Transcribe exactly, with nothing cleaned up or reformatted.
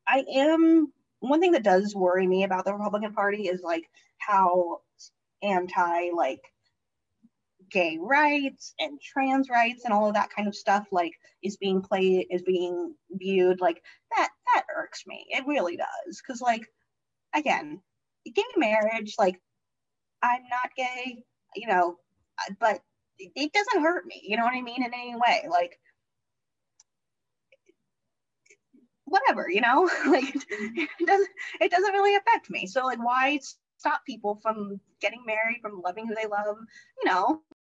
I am, one thing that does worry me about the Republican Party is like how anti like gay rights and trans rights and all of that kind of stuff like is being played, is being viewed. Like that that irks me. It really does. Because like again, gay marriage, like I'm not gay, you know, but it doesn't hurt me, you know what I mean, in any way. Like whatever, you know, like it doesn't it doesn't really affect me. So like why stop people from getting married, from loving who they love, you know?